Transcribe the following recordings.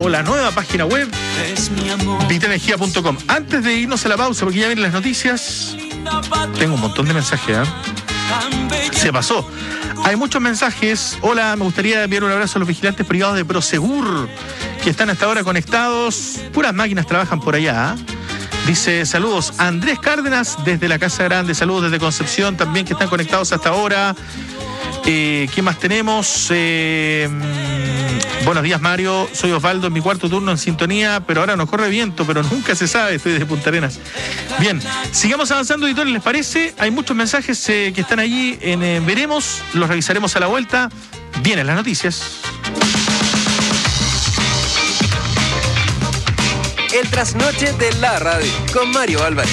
o la nueva página web vitaenergia.com. Antes de irnos a la pausa, porque ya vienen las noticias, tengo un montón de mensajes, Se pasó. Hay muchos mensajes. Hola, me gustaría enviar un abrazo a los vigilantes privados de Prosegur, que están hasta ahora conectados. Puras máquinas trabajan por allá. Dice, saludos Andrés Cárdenas desde la Casa Grande, saludos desde Concepción también, que están conectados hasta ahora. ¿Qué más tenemos? Buenos días, Mario, soy Osvaldo en mi cuarto turno en sintonía, pero ahora nos corre viento, pero nunca se sabe, estoy desde Punta Arenas. Bien, sigamos avanzando, editores, ¿les parece? Hay muchos mensajes que están allí en Veremos, los revisaremos a la vuelta. Vienen las noticias. El trasnoche de la radio con Mario Álvarez.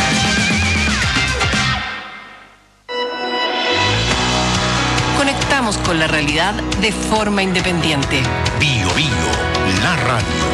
Conectamos con la realidad de forma independiente. Bio, la radio.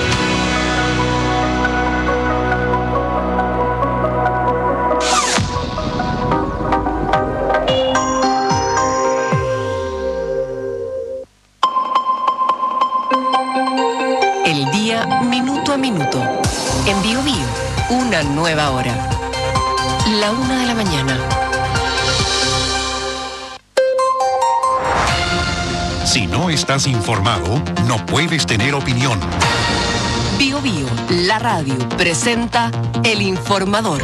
El día minuto a minuto. En Bio, una nueva hora. 1:00 de la mañana. Si no estás informado, no puedes tener opinión. Bio, la radio, presenta El Informador.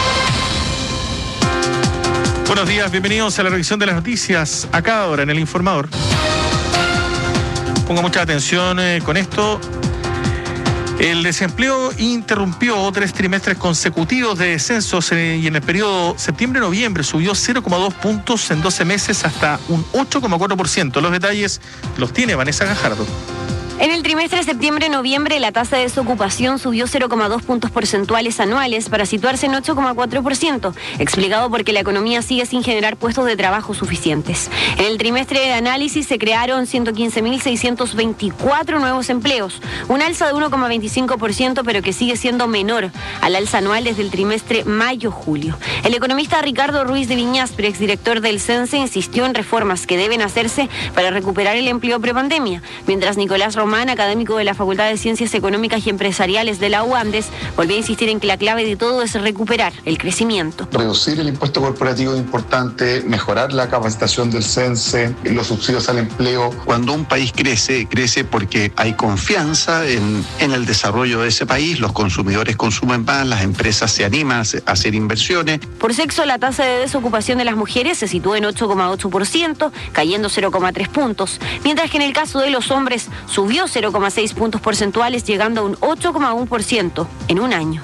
Buenos días, bienvenidos a la revisión de las noticias, a cada hora en El Informador. Ponga mucha atención con esto. El desempleo interrumpió 3 trimestres consecutivos de descensos y en el periodo septiembre-noviembre subió 0,2 puntos en 12 meses hasta un 8,4%. Los detalles los tiene Vanessa Gajardo. En el trimestre septiembre-noviembre, la tasa de desocupación subió 0,2 puntos porcentuales anuales para situarse en 8,4%, explicado porque la economía sigue sin generar puestos de trabajo suficientes. En el trimestre de análisis se crearon 115.624 nuevos empleos, un alza de 1,25%, pero que sigue siendo menor al alza anual desde el trimestre mayo-julio. El economista Ricardo Ruiz de Viñaspre, exdirector del CENSE, insistió en reformas que deben hacerse para recuperar el empleo prepandemia, mientras Nicolás Román, académico de la Facultad de Ciencias Económicas y Empresariales de la UANDES, volvió a insistir en que la clave de todo es recuperar el crecimiento. Reducir el impuesto corporativo es importante, mejorar la capacitación del CENSE, los subsidios al empleo. Cuando un país crece porque hay confianza en el desarrollo de ese país, los consumidores consumen más, las empresas se animan a hacer inversiones. Por sexo, la tasa de desocupación de las mujeres se situó en 8,8%, cayendo 0,3 puntos, mientras que en el caso de los hombres subió 0,6 puntos porcentuales, llegando a un 8,1% en un año.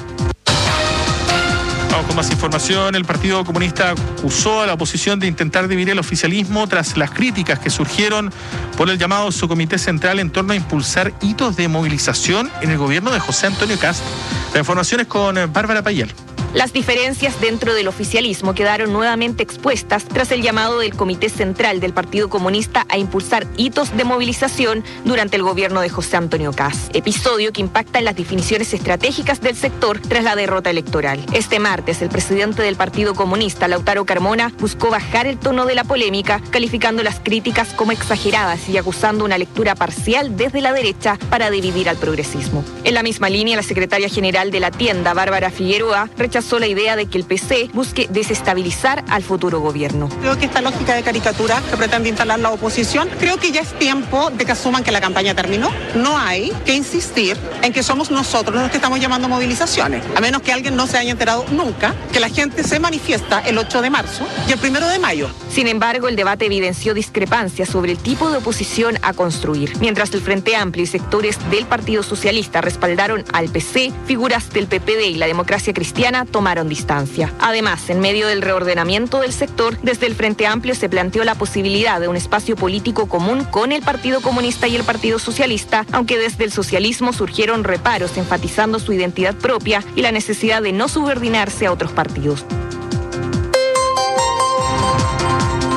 Vamos con más información. El Partido Comunista acusó a la oposición de intentar dividir el oficialismo tras las críticas que surgieron por el llamado a su comité central en torno a impulsar hitos de movilización en el gobierno de José Antonio Kast. La información es con Bárbara Payel. Las diferencias dentro del oficialismo quedaron nuevamente expuestas tras el llamado del Comité Central del Partido Comunista a impulsar hitos de movilización durante el gobierno de José Antonio Kast, episodio que impacta en las definiciones estratégicas del sector tras la derrota electoral. Este martes, el presidente del Partido Comunista, Lautaro Carmona, buscó bajar el tono de la polémica, calificando las críticas como exageradas y acusando una lectura parcial desde la derecha para dividir al progresismo. En la misma línea, la secretaria general de la tienda, Bárbara Figueroa, rechazó la idea de que el PC busque desestabilizar al futuro gobierno. Creo que esta lógica de caricatura que pretende instalar la oposición, creo que ya es tiempo de que asuman que la campaña terminó. No hay que insistir en que somos nosotros los que estamos llamando movilizaciones, a menos que alguien no se haya enterado nunca que la gente se manifiesta el 8 de marzo y el 1 de mayo. Sin embargo, el debate evidenció discrepancias sobre el tipo de oposición a construir. Mientras el Frente Amplio y sectores del Partido Socialista respaldaron al PC, figuras del PPD y la Democracia Cristiana tomaron distancia. Además, en medio del reordenamiento del sector, desde el Frente Amplio se planteó la posibilidad de un espacio político común con el Partido Comunista y el Partido Socialista, aunque desde el socialismo surgieron reparos enfatizando su identidad propia y la necesidad de no subordinarse a otros partidos.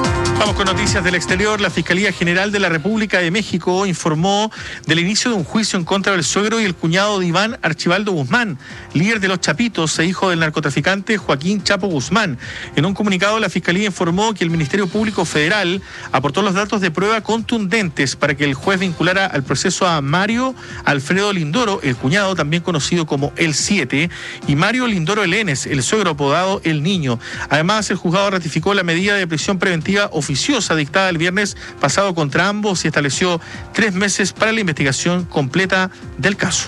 Vamos con noticias del exterior. La Fiscalía General de la República de México informó del inicio de un juicio en contra del suegro y el cuñado de Iván Archibaldo Guzmán, líder de los Chapitos e hijo del narcotraficante Joaquín Chapo Guzmán. En un comunicado, la Fiscalía informó que el Ministerio Público Federal aportó los datos de prueba contundentes para que el juez vinculara al proceso a Mario Alfredo Lindoro, el cuñado también conocido como El 7, y Mario Lindoro Elenes, el suegro apodado El Niño. Además, el juzgado ratificó la medida de prisión preventiva oficiosa dictada el viernes pasado contra ambos y estableció 3 meses para la investigación completa del caso.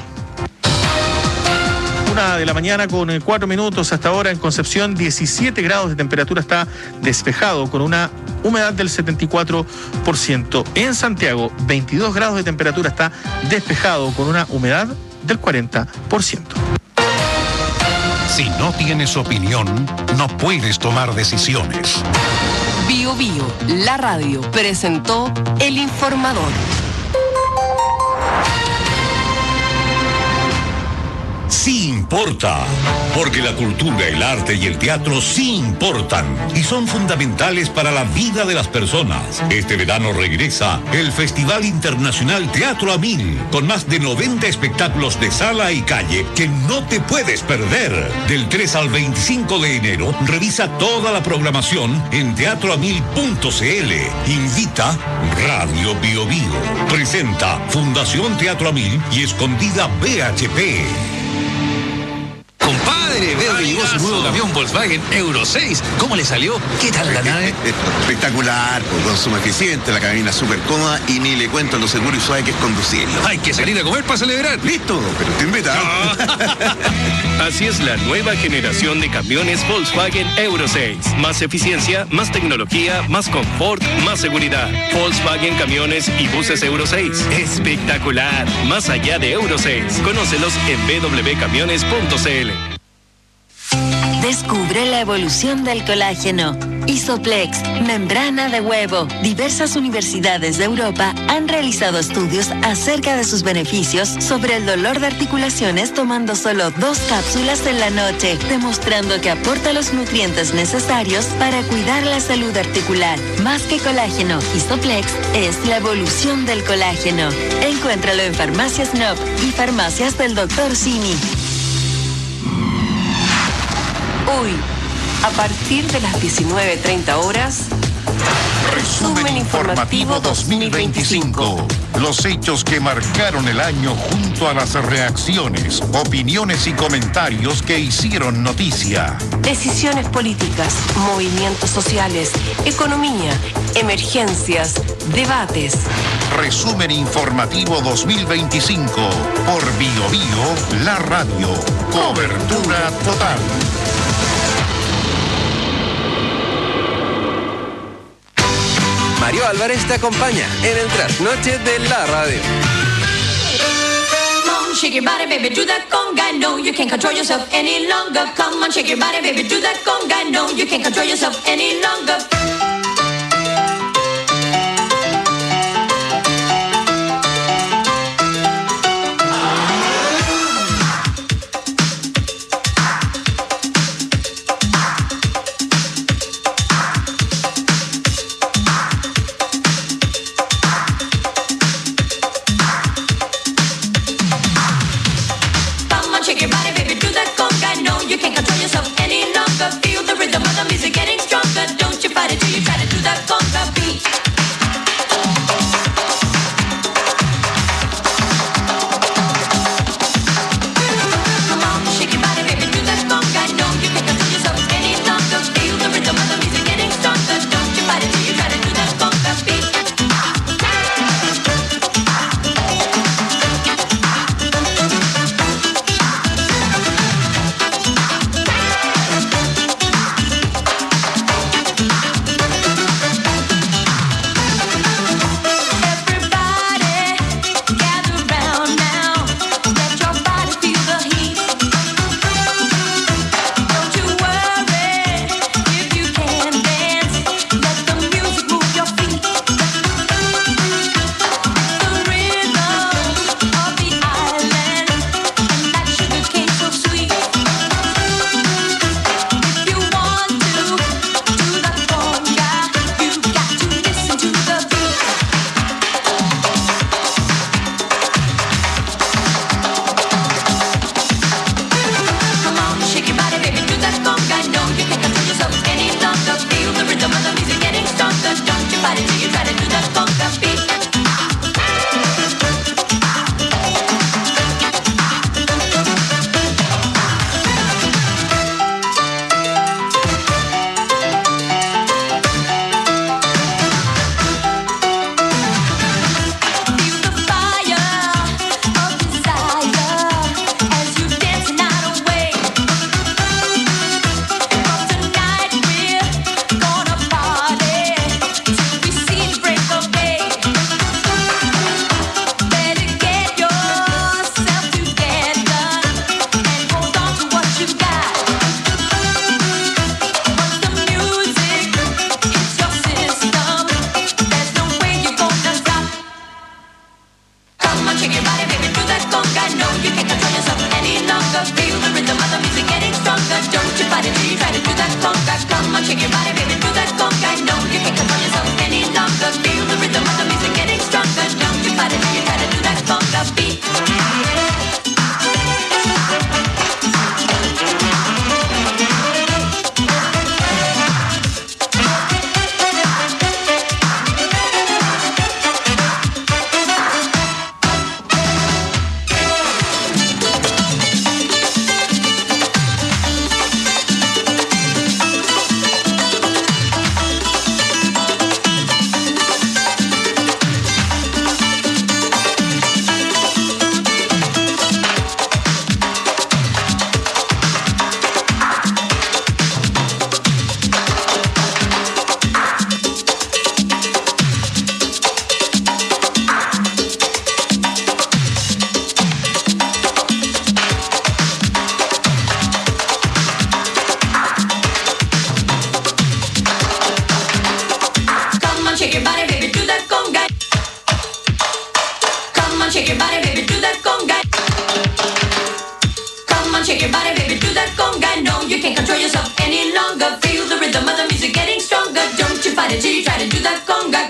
1 de la mañana con 4 minutos hasta ahora en Concepción, 17 grados de temperatura, está despejado con una humedad del 74%. En Santiago, 22 grados de temperatura, está despejado con una humedad del 40%. Si no tienes opinión, no puedes tomar decisiones. Bio Bio, la radio, presentó El Informador. Sí importa, porque la cultura, el arte y el teatro sí importan y son fundamentales para la vida de las personas. Este verano regresa el Festival Internacional Teatro a Mil, con más de 90 espectáculos de sala y calle que no te puedes perder. Del 3 al 25 de enero, revisa toda la programación en teatroamil.cl. Invita Radio Bio Bio. Presenta Fundación Teatro a Mil y Escondida BHP. Compadre, veo que llegó su nuevo camión Volkswagen Euro 6. ¿Cómo le salió? ¿Qué tal la nave? Espectacular, con consumo eficiente, la cabina súper cómoda y ni le cuento lo seguro y suave que es conducirlo. Hay que salir a comer para celebrar. Listo, pero te invita. Así es la nueva generación de camiones Volkswagen Euro 6. Más eficiencia, más tecnología, más confort, más seguridad. Volkswagen Camiones y Buses Euro 6. Espectacular. Más allá de Euro 6. Conócelos en www.camiones.cl. Descubre la evolución del colágeno. Isoplex, membrana de huevo. Diversas universidades de Europa han realizado estudios acerca de sus beneficios sobre el dolor de articulaciones tomando solo 2 cápsulas en la noche, demostrando que aporta los nutrientes necesarios para cuidar la salud articular. Más que colágeno, Isoplex es la evolución del colágeno. Encuéntralo en Farmacias Nob y Farmacias del Dr. Simi. Hoy, a partir de las 19:30 horas, Resumen informativo 2025. Los hechos que marcaron el año junto a las reacciones, opiniones y comentarios que hicieron noticia. decisiones políticas, movimientos sociales, economía, emergencias, debates. Resumen informativo 2025 por Bio Bio, la radio. Cobertura total. Mario Álvarez te acompaña en el trasnoche de la radio. Come on, shake your body, baby, do that conga. No, you can't control yourself any longer. Come on, shake your body, baby, do that conga. No, you can't control yourself any longer. yourself any longer. Feel the rhythm of the music getting stronger. Don't you fight it till you try to do that conga.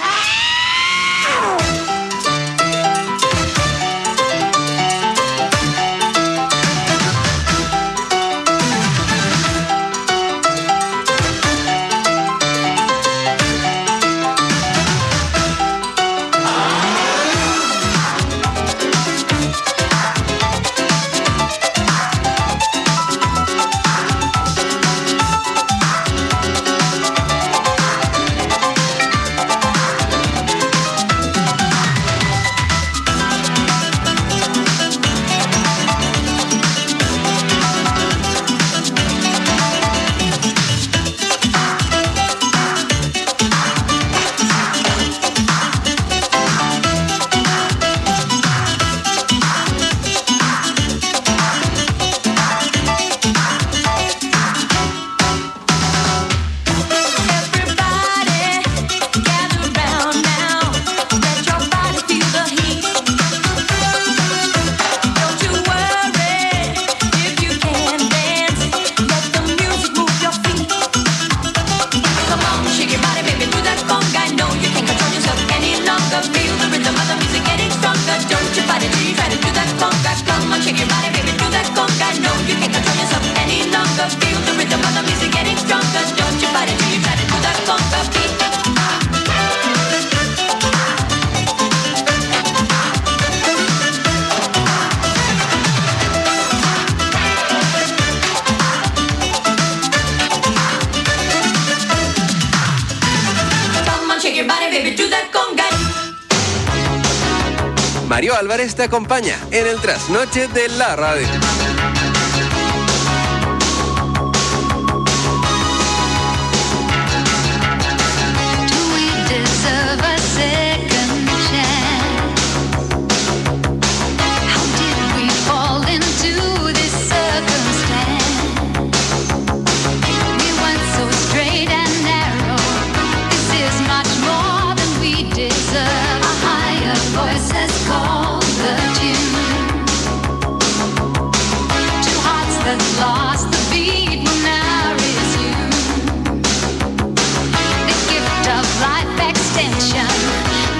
Mario Álvarez te acompaña en el trasnoche de la radio. Lost the beat will now resume. The gift of life extension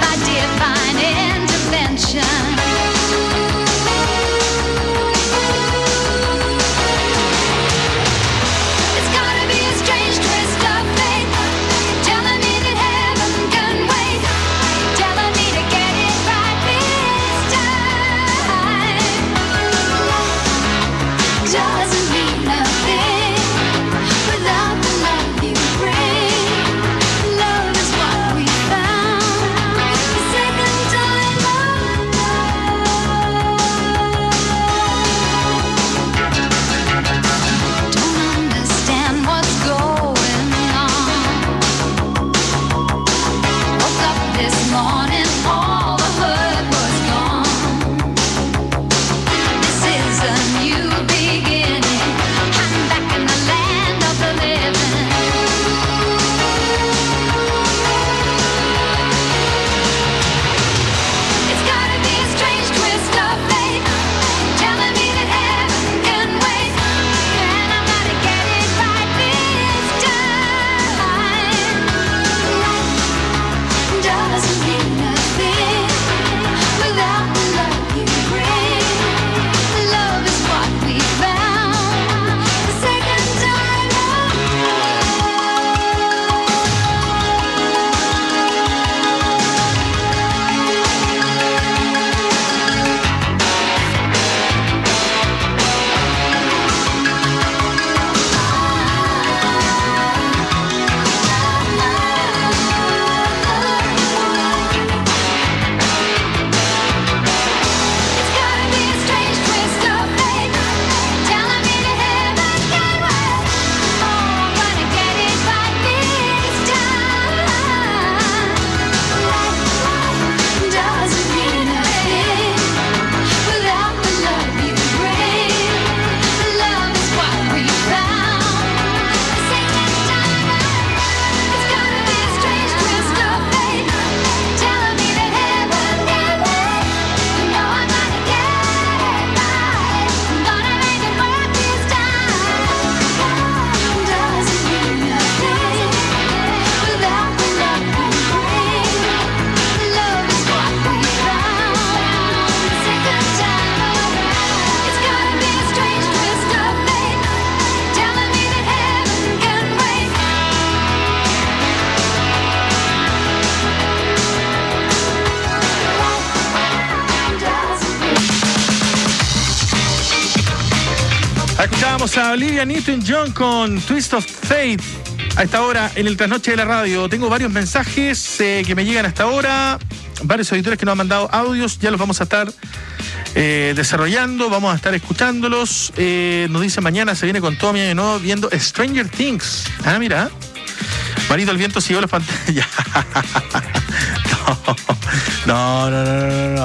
Escuchábamos a Olivia Newton-John con Twist of Fate a esta hora en el Trasnoche de la Radio. Tengo varios mensajes que me llegan hasta ahora, varios auditores que nos han mandado audios, ya los vamos a estar desarrollando, vamos a estar escuchándolos. Nos dice mañana se viene con todo mi año nuevo viendo Stranger Things. Ah, mira. Marito el viento siguió las pantallas. No. No.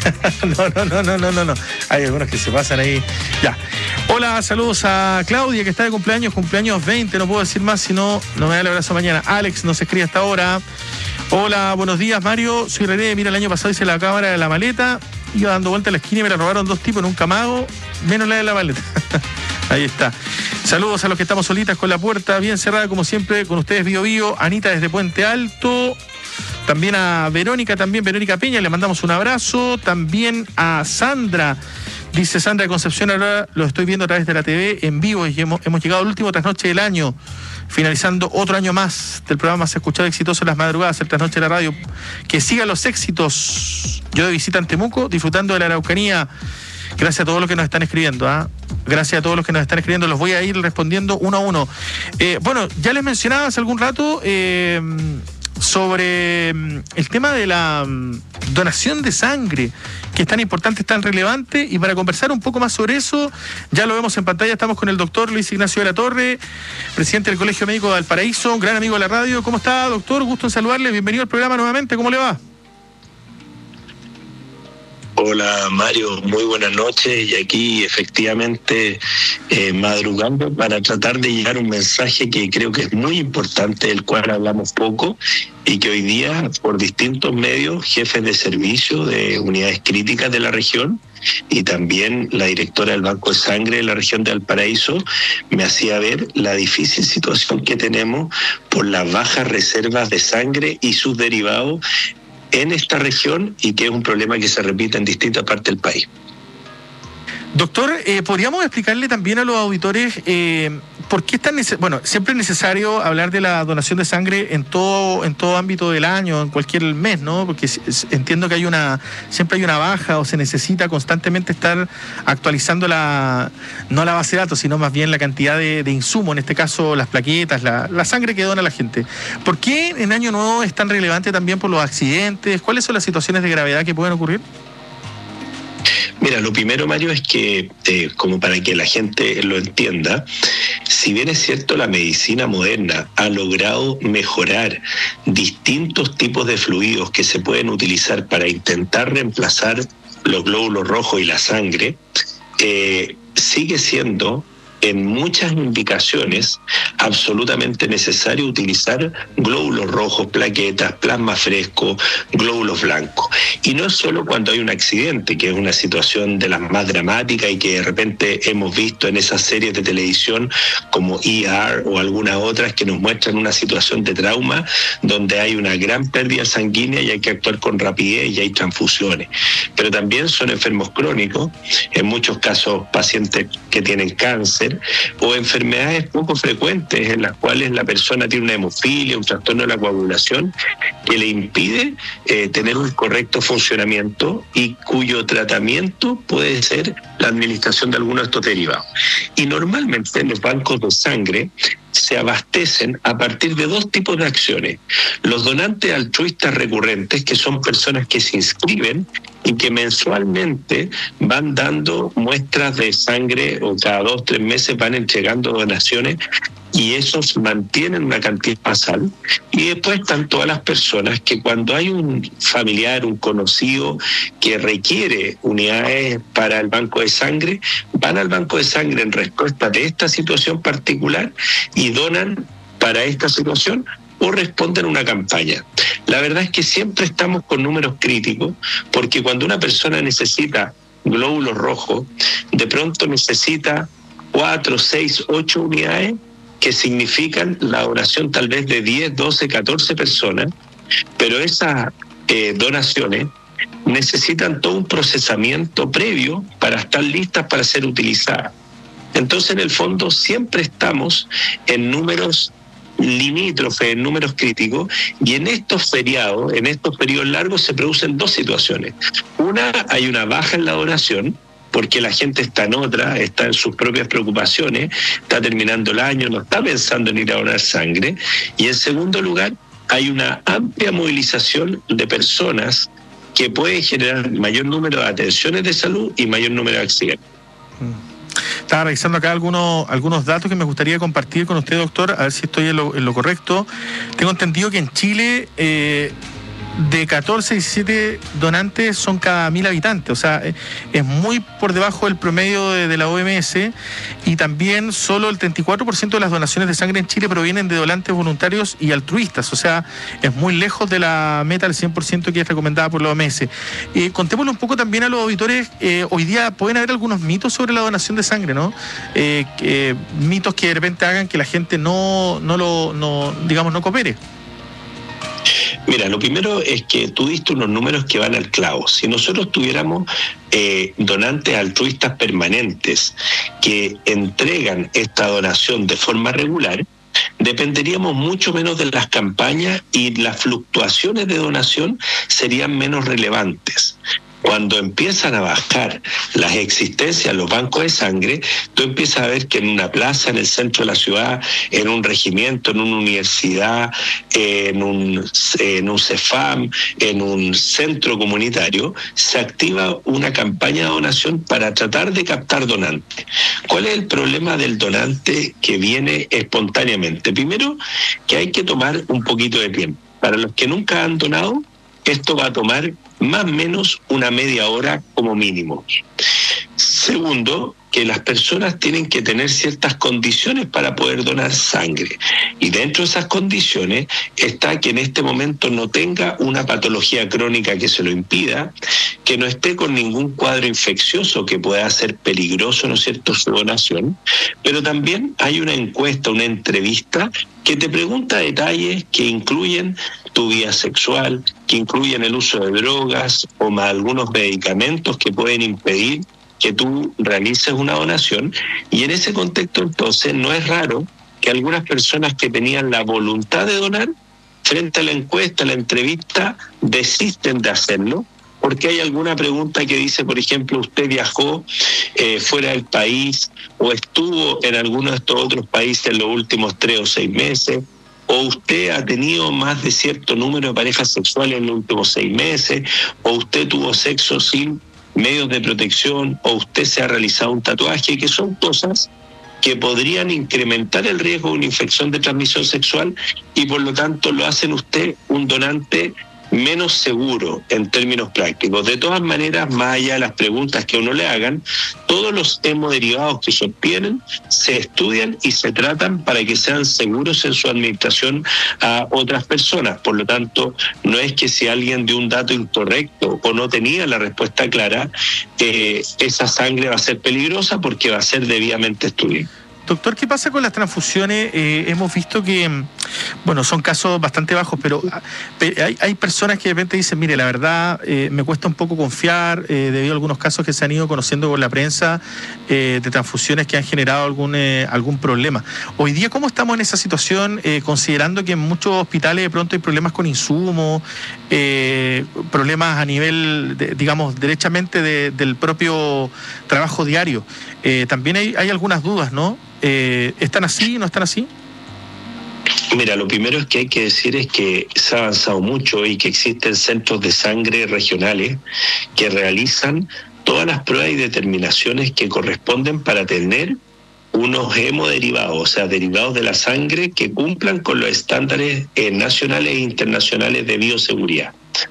Hay algunos que se pasan ahí. Ya. Hola, saludos a Claudia que está de cumpleaños 20, no puedo decir más, si no me da el abrazo mañana. Alex nos escribe hasta ahora. Hola, buenos días Mario, soy René, mira, el año pasado hice la cámara de la maleta, iba dando vuelta a la esquina y me la robaron 2 tipos en un Camago, menos la de la maleta. Ahí está. Saludos a los que estamos solitas con la puerta bien cerrada como siempre, con ustedes Bio, Anita desde Puente Alto. También a Verónica Peña, le mandamos un abrazo. También a Sandra, dice Sandra de Concepción, ahora lo estoy viendo a través de la TV en vivo y hemos llegado al último trasnoche del año, finalizando otro año más del programa más escuchado y exitoso en las madrugadas, el Trasnoche de la Radio. Que sigan los éxitos. Yo de visita en Temuco, disfrutando de la Araucanía. Gracias a todos los que nos están escribiendo, Gracias a todos los que nos están escribiendo, los voy a ir respondiendo uno a uno. Bueno, ya les mencionaba hace algún rato sobre el tema de la donación de sangre, que es tan importante, es tan relevante, y para conversar un poco más sobre eso, ya lo vemos en pantalla, estamos con el doctor Luis Ignacio de la Torre, presidente del Colegio Médico de Valparaíso, un gran amigo de la radio. ¿Cómo está, doctor? Gusto en saludarle, bienvenido al programa nuevamente, ¿cómo le va? Hola Mario, muy buenas noches, y aquí efectivamente madrugando para tratar de llegar un mensaje que creo que es muy importante, del cual hablamos poco, y que hoy día por distintos medios, jefes de servicio de unidades críticas de la región y también la directora del Banco de Sangre de la región de Valparaíso me hacía ver la difícil situación que tenemos por las bajas reservas de sangre y sus derivados en esta región, y que es un problema que se repite en distintas partes del país. Doctor, ¿podríamos explicarle también a los auditores por qué es tan siempre es necesario hablar de la donación de sangre en todo ámbito del año, en cualquier mes, ¿no? Porque entiendo que siempre hay una baja, o se necesita constantemente estar actualizando no la base de datos, sino más bien la cantidad de insumo, en este caso las plaquetas, la sangre que dona la gente. ¿Por qué en Año Nuevo es tan relevante también por los accidentes? ¿Cuáles son las situaciones de gravedad que pueden ocurrir? Mira, lo primero, Mario, es que, como para que la gente lo entienda, si bien es cierto, la medicina moderna ha logrado mejorar distintos tipos de fluidos que se pueden utilizar para intentar reemplazar los glóbulos rojos y la sangre, sigue siendo en muchas indicaciones absolutamente necesario utilizar glóbulos rojos, plaquetas, plasma fresco, glóbulos blancos. Y no es solo cuando hay un accidente, que es una situación de las más dramáticas y que de repente hemos visto en esas series de televisión como ER o algunas otras que nos muestran una situación de trauma donde hay una gran pérdida sanguínea y hay que actuar con rapidez y hay transfusiones. Pero también son enfermos crónicos, en muchos casos pacientes que tienen cáncer, o enfermedades poco frecuentes en las cuales la persona tiene una hemofilia, un trastorno de la coagulación que le impide tener un correcto funcionamiento y cuyo tratamiento puede ser la administración de algunos de estos derivados. Y normalmente los bancos de sangre se abastecen a partir de 2 tipos de acciones. Los donantes altruistas recurrentes, que son personas que se inscriben y que mensualmente van dando muestras de sangre, o cada 2-3 meses van entregando donaciones, y esos mantienen una cantidad basal. Y después están todas las personas que, cuando hay un familiar, un conocido que requiere unidades para el banco de sangre, van al banco de sangre en respuesta de esta situación particular y donan para esta situación o responden a una campaña. La verdad es que siempre estamos con números críticos, porque cuando una persona necesita glóbulos rojos, de pronto necesita 4, 6, 8 unidades, que significan la donación tal vez de 10, 12, 14 personas, pero esas donaciones necesitan todo un procesamiento previo para estar listas para ser utilizadas. Entonces, en el fondo, siempre estamos en números limítrofes, en números críticos, y en estos feriados, en estos periodos largos, se producen 2 situaciones. Una, hay una baja en la donación, porque la gente está en otra, está en sus propias preocupaciones, está terminando el año, no está pensando en ir a donar sangre. Y en segundo lugar, hay una amplia movilización de personas que puede generar mayor número de atenciones de salud y mayor número de accidentes. Estaba revisando acá algunos datos que me gustaría compartir con usted, doctor, a ver si estoy en lo correcto. Tengo entendido que en Chile de 14 a 17 donantes son cada 1.000 habitantes, o sea, es muy por debajo del promedio de la OMS, y también solo el 34% de las donaciones de sangre en Chile provienen de donantes voluntarios y altruistas, o sea, es muy lejos de la meta del 100% que es recomendada por la OMS. Contémosle un poco también a los auditores, hoy día pueden haber algunos mitos sobre la donación de sangre, ¿no? Mitos que de repente hagan que la gente no coopere. Mira, lo primero es que tú diste unos números que van al clavo. Si nosotros tuviéramos donantes altruistas permanentes que entregan esta donación de forma regular, dependeríamos mucho menos de las campañas y las fluctuaciones de donación serían menos relevantes. Cuando empiezan a bajar las existencias, los bancos de sangre, tú empiezas a ver que en una plaza, en el centro de la ciudad, en un regimiento, en una universidad, en un CEFAM, en un centro comunitario, se activa una campaña de donación para tratar de captar donantes. ¿Cuál es el problema del donante que viene espontáneamente? Primero, que hay que tomar un poquito de tiempo. Para los que nunca han donado, esto va a tomar más o menos una media hora como mínimo. Segundo, que las personas tienen que tener ciertas condiciones para poder donar sangre. Y dentro de esas condiciones está que en este momento no tenga una patología crónica que se lo impida, que no esté con ningún cuadro infeccioso que pueda ser peligroso, ¿no es cierto?, su donación. Pero también hay una encuesta, una entrevista que te pregunta detalles que incluyen tu vida sexual, que incluyen el uso de drogas o más algunos medicamentos que pueden impedir que tú realices una donación. Y en ese contexto, entonces, no es raro que algunas personas que tenían la voluntad de donar, frente a la encuesta, a la entrevista, desisten de hacerlo, porque hay alguna pregunta que dice, por ejemplo, usted viajó fuera del país o estuvo en alguno de estos otros países en los últimos 3 o 6 meses, o usted ha tenido más de cierto número de parejas sexuales en los últimos 6 meses, o usted tuvo sexo sin medios de protección, o usted se ha realizado un tatuaje, que son cosas que podrían incrementar el riesgo de una infección de transmisión sexual y por lo tanto lo hacen usted un donante menos seguro en términos prácticos. De todas maneras, más allá de las preguntas que uno le hagan, todos los hemoderivados que se obtienen se estudian y se tratan para que sean seguros en su administración a otras personas. Por lo tanto, no es que si alguien dio un dato incorrecto o no tenía la respuesta clara, esa sangre va a ser peligrosa porque va a ser debidamente estudiada. Doctor, ¿qué pasa con las transfusiones? Hemos visto que, bueno, son casos bastante bajos, pero hay personas que de repente dicen, mire, la verdad me cuesta un poco confiar debido a algunos casos que se han ido conociendo con la prensa de transfusiones que han generado algún problema. Hoy día, ¿cómo estamos en esa situación, considerando que en muchos hospitales de pronto hay problemas con insumos, problemas a nivel, digamos, derechamente del propio trabajo diario? También hay algunas dudas, ¿no? ¿Están así, no están así? Mira, lo primero es que hay que decir es que se ha avanzado mucho y que existen centros de sangre regionales que realizan todas las pruebas y determinaciones que corresponden para tener unos hemoderivados, o sea, derivados de la sangre que cumplan con los estándares nacionales e internacionales de bioseguridad.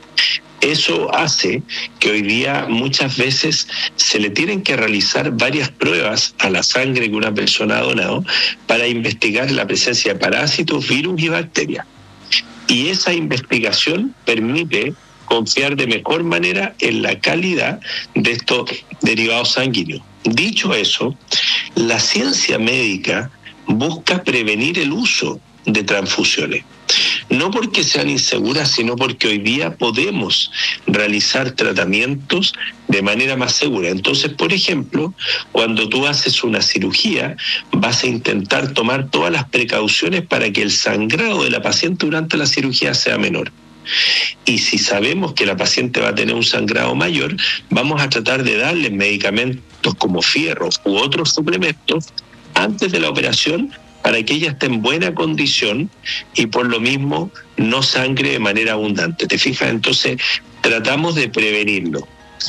Eso hace que hoy día muchas veces se le tienen que realizar varias pruebas a la sangre que una persona ha donado para investigar la presencia de parásitos, virus y bacterias. Y esa investigación permite confiar de mejor manera en la calidad de estos derivados sanguíneos. Dicho eso, la ciencia médica busca prevenir el uso de transfusiones. No porque sean inseguras, sino porque hoy día podemos realizar tratamientos de manera más segura. Entonces, por ejemplo, cuando tú haces una cirugía, vas a intentar tomar todas las precauciones para que el sangrado de la paciente durante la cirugía sea menor. Y si sabemos que la paciente va a tener un sangrado mayor, vamos a tratar de darle medicamentos como fierro u otros suplementos antes de la operación para que ella esté en buena condición y por lo mismo no sangre de manera abundante. ¿Te fijas? Entonces tratamos de prevenirlo.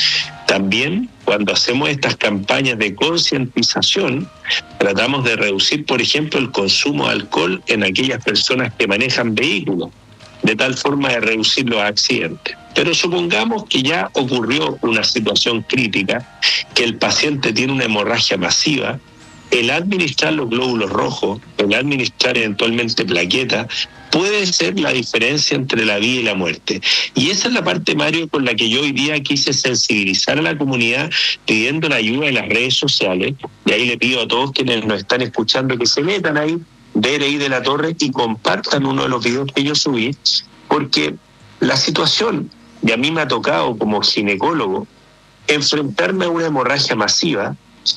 También cuando hacemos estas campañas de concientización, tratamos de reducir, por ejemplo, el consumo de alcohol en aquellas personas que manejan vehículos, de tal forma de reducir los accidentes. Pero supongamos que ya ocurrió una situación crítica, que el paciente tiene una hemorragia masiva. El administrar los glóbulos rojos, el administrar eventualmente plaquetas, puede ser la diferencia entre la vida y la muerte. Y esa es la parte, Mario, con la que yo hoy día quise sensibilizar a la comunidad pidiendo la ayuda de las redes sociales. Y ahí le pido a todos quienes nos están escuchando que se metan ahí, DRI de la Torre, y compartan uno de los videos que yo subí, porque la situación, y a mí me ha tocado como ginecólogo, enfrentarme a una hemorragia masiva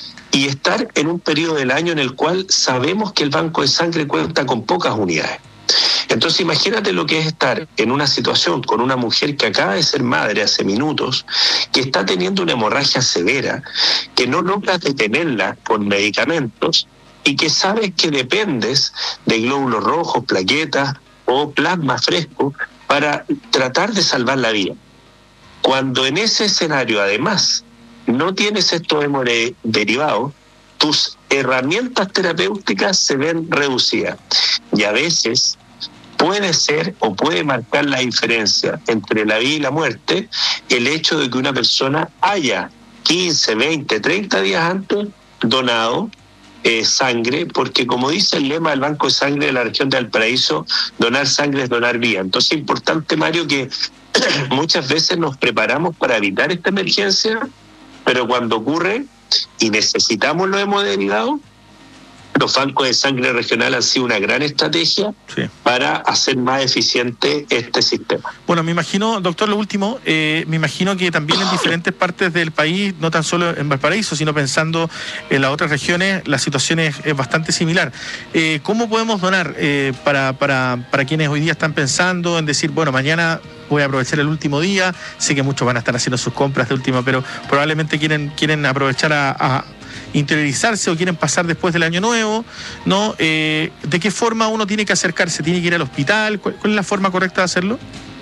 y estar en un periodo del año en el cual sabemos que el banco de sangre cuenta con pocas unidades. Entonces imagínate lo que es estar en una situación con una mujer que acaba de ser madre hace minutos, que está teniendo una hemorragia severa, que no logras detenerla con medicamentos y que sabes que dependes de glóbulos rojos, plaquetas o plasma fresco para tratar de salvar la vida. Cuando en ese escenario además no tienes estos hemoderivados, tus herramientas terapéuticas se ven reducidas. Y a veces puede ser o puede marcar la diferencia entre la vida y la muerte el hecho de que una persona haya 15, 20, 30 días antes donado sangre, porque como dice el lema del Banco de Sangre de la región de Valparaíso, donar sangre es donar vida. Entonces es importante, Mario, que muchas veces nos preparamos para evitar esta emergencia, pero cuando ocurre y necesitamos los hemoderivados, los bancos de sangre regional han sido una gran estrategia para hacer más eficiente este sistema. Bueno, me imagino, doctor, lo último, me imagino que también en diferentes partes del país, no tan solo en Valparaíso, sino pensando en las otras regiones, la situación es bastante similar. ¿Cómo podemos donar para quienes hoy día están pensando en decir, bueno, mañana voy a aprovechar el último día? Sé que muchos van a estar haciendo sus compras de última, pero probablemente quieren aprovechar a interiorizarse o quieren pasar después del año nuevo, ¿no? ¿De qué forma uno tiene que acercarse? ¿Tiene que ir al hospital? ¿Cuál es la forma correcta de hacerlo?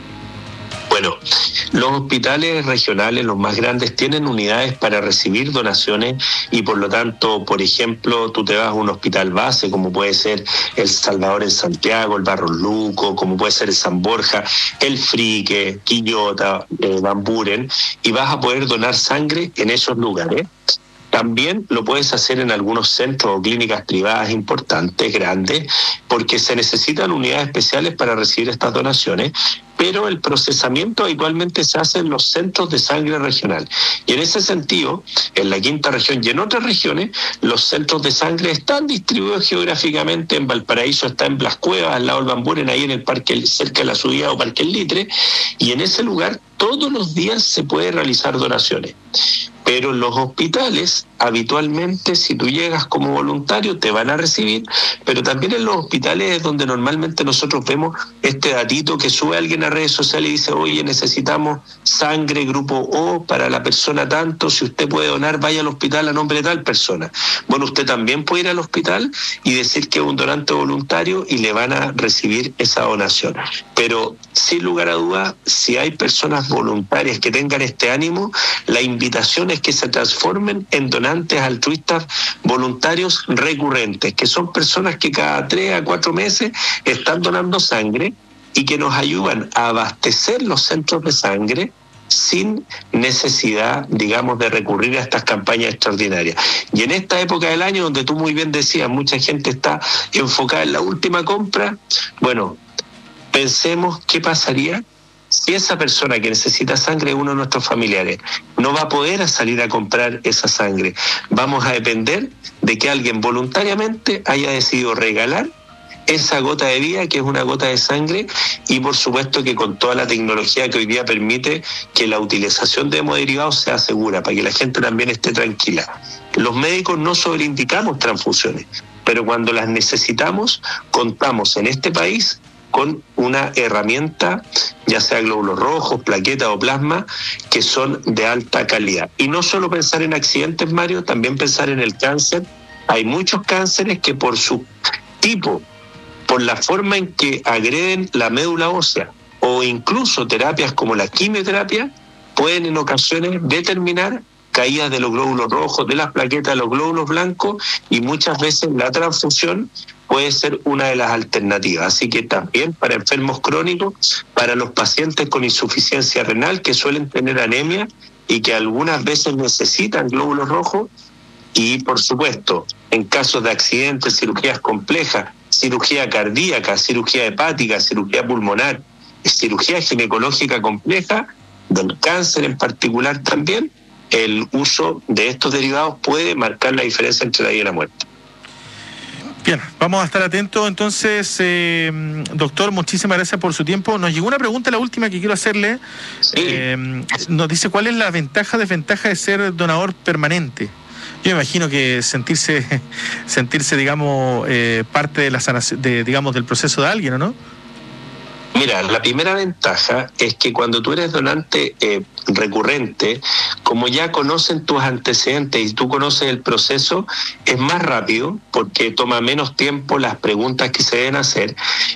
Bueno, los hospitales regionales, los más grandes, tienen unidades para recibir donaciones y por lo tanto, por ejemplo, tú te vas a un hospital base, como puede ser El Salvador en Santiago, el Barros Luco, como puede ser el San Borja, el Frique, Quillota, Van Buren, y vas a poder donar sangre en esos lugares. También lo puedes hacer en algunos centros o clínicas privadas importantes, grandes, porque se necesitan unidades especiales para recibir estas donaciones, pero el procesamiento habitualmente se hace en los centros de sangre regional. Y en ese sentido, en la quinta región y en otras regiones, los centros de sangre están distribuidos geográficamente. En Valparaíso está en Blas Cuevas, al lado del Van Buren, ahí en el parque, cerca de la subida o Parque El Litre, y en ese lugar todos los días se puede realizar donaciones. Pero en los hospitales, habitualmente, si tú llegas como voluntario, te van a recibir, pero también en los hospitales es donde normalmente nosotros vemos este datito que sube alguien a redes sociales y dice, oye, necesitamos sangre grupo O para la persona tanto, si usted puede donar, vaya al hospital a nombre de tal persona. Bueno, usted también puede ir al hospital y decir que es un donante voluntario y le van a recibir esa donación. Pero, sin lugar a dudas, si hay personas voluntarias que tengan este ánimo, la invitación es que se transformen en donantes altruistas voluntarios recurrentes, que son personas que cada 3 a 4 meses están donando sangre y que nos ayudan a abastecer los centros de sangre sin necesidad, digamos, de recurrir a estas campañas extraordinarias. Y en esta época del año, donde tú muy bien decías, mucha gente está enfocada en la última compra, bueno, pensemos qué pasaría si esa persona que necesita sangre es uno de nuestros familiares. No va a poder salir a comprar esa sangre. Vamos a depender de que alguien voluntariamente haya decidido regalar esa gota de vida, que es una gota de sangre, y por supuesto que con toda la tecnología que hoy día permite que la utilización de hemoderivados sea segura, para que la gente también esté tranquila. Los médicos no sobreindicamos transfusiones, pero cuando las necesitamos, contamos en este país con una herramienta, ya sea glóbulos rojos, plaquetas o plasma, que son de alta calidad. Y no solo pensar en accidentes, Mario, también pensar en el cáncer. Hay muchos cánceres que por su tipo, por la forma en que agreden la médula ósea, o incluso terapias como la quimioterapia, pueden en ocasiones determinar caídas de los glóbulos rojos, de las plaquetas, de los glóbulos blancos, y muchas veces la transfusión puede ser una de las alternativas. Así que también para enfermos crónicos, para los pacientes con insuficiencia renal que suelen tener anemia y que algunas veces necesitan glóbulos rojos, y por supuesto, en casos de accidentes, cirugías complejas, cirugía cardíaca, cirugía hepática, cirugía pulmonar, cirugía ginecológica compleja, del cáncer en particular también, el uso de estos derivados puede marcar la diferencia entre la vida y la muerte. Bien, vamos a estar atentos entonces, doctor, muchísimas gracias por su tiempo. Nos llegó una pregunta, la última que quiero hacerle. Sí. Nos dice cuál es la desventaja de ser donador permanente. Yo me imagino que sentirse digamos, parte de la sanación, digamos, del proceso de alguien, ¿no? Mira, la primera ventaja es que cuando tú eres donante recurrente, como ya conocen tus antecedentes y tú conoces el proceso, es más rápido porque toma menos tiempo las preguntas que se deben hacer.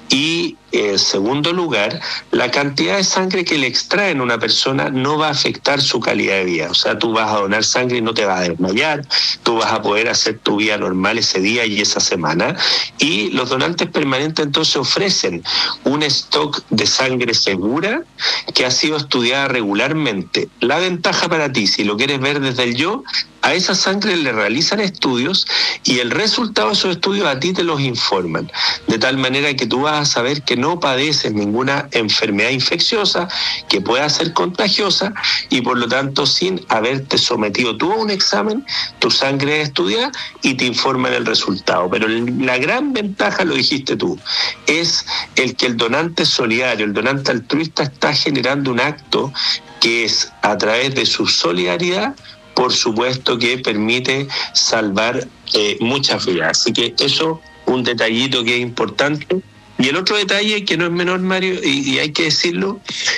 Y en segundo lugar, la cantidad de sangre que le extraen a una persona no va a afectar su calidad de vida. O sea, tú vas a donar sangre y no te vas a desmayar, tú vas a poder hacer tu vida normal ese día y esa semana. Y los donantes permanentes entonces ofrecen un stock de sangre segura que ha sido estudiada regularmente. La ventaja para ti, si lo quieres ver desde el yo, a esa sangre le realizan estudios y el resultado de esos estudios a ti te los informan, de tal manera que tú vas a saber que no padeces ninguna enfermedad infecciosa que pueda ser contagiosa, y por lo tanto, sin haberte sometido tú a un examen, tu sangre es estudiada y te informan el resultado. Pero la gran ventaja, lo dijiste tú, es el que el donante solidario, el donante altruista está generando un acto que es, a través de su solidaridad, por supuesto que permite salvar muchas vidas. Así que eso, un detallito que es importante. Y el otro detalle que no es menor, Mario, y hay que decirlo,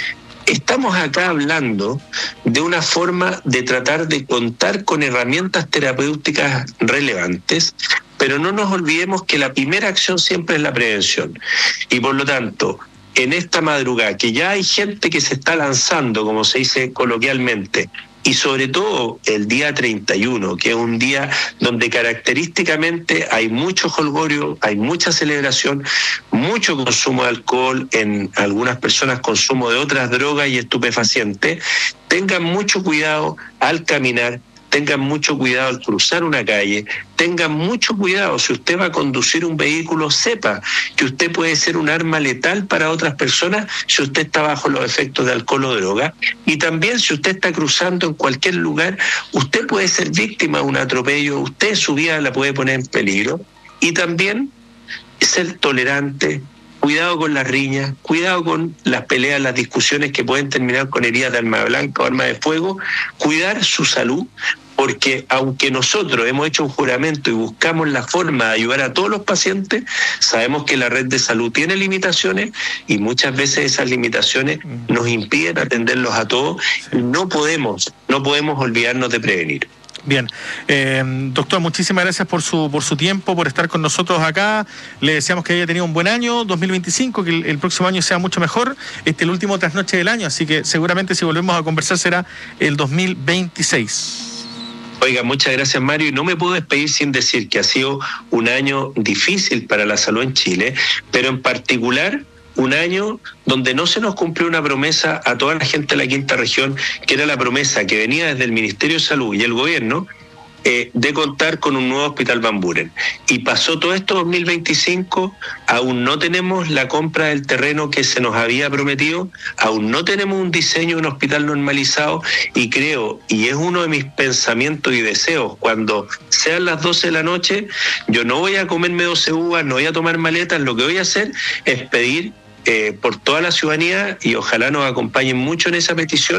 estamos acá hablando de una forma de tratar de contar con herramientas terapéuticas relevantes, pero no nos olvidemos que la primera acción siempre es la prevención. Y por lo tanto, en esta madrugada, que ya hay gente que se está lanzando, como se dice coloquialmente, y sobre todo el día 31, que es un día donde característicamente hay mucho jolgorio, hay mucha celebración, mucho consumo de alcohol, en algunas personas consumo de otras drogas y estupefacientes. Tengan mucho cuidado al caminar, tengan mucho cuidado al cruzar una calle, tengan mucho cuidado si usted va a conducir un vehículo, sepa que usted puede ser un arma letal para otras personas si usted está bajo los efectos de alcohol o droga. Y también si usted está cruzando en cualquier lugar, usted puede ser víctima de un atropello, usted su vida la puede poner en peligro. Y también ser tolerante, cuidado con las riñas, cuidado con las peleas, las discusiones que pueden terminar con heridas de arma blanca o arma de fuego, cuidar su salud, porque aunque nosotros hemos hecho un juramento y buscamos la forma de ayudar a todos los pacientes, sabemos que la red de salud tiene limitaciones y muchas veces esas limitaciones nos impiden atenderlos a todos y no podemos olvidarnos de prevenir. Bien, doctor, muchísimas gracias por su tiempo, por estar con nosotros acá. Le deseamos que haya tenido un buen año 2025, que el próximo año sea mucho mejor. Este es el último trasnoche del año, así que seguramente si volvemos a conversar será el 2026. Oiga, muchas gracias, Mario, y no me puedo despedir sin decir que ha sido un año difícil para la salud en Chile, pero en particular un año donde no se nos cumplió una promesa a toda la gente de la quinta región, que era la promesa que venía desde el Ministerio de Salud y el gobierno, de contar con un nuevo hospital Van Buren. Y pasó todo esto 2025, aún no tenemos la compra del terreno que se nos había prometido, aún no tenemos un diseño de un hospital normalizado, y creo, y es uno de mis pensamientos y deseos, cuando sean las 12 de la noche, yo no voy a comerme 12 uvas, no voy a tomar maletas, lo que voy a hacer es pedir por toda la ciudadanía, y ojalá nos acompañen mucho en esa petición,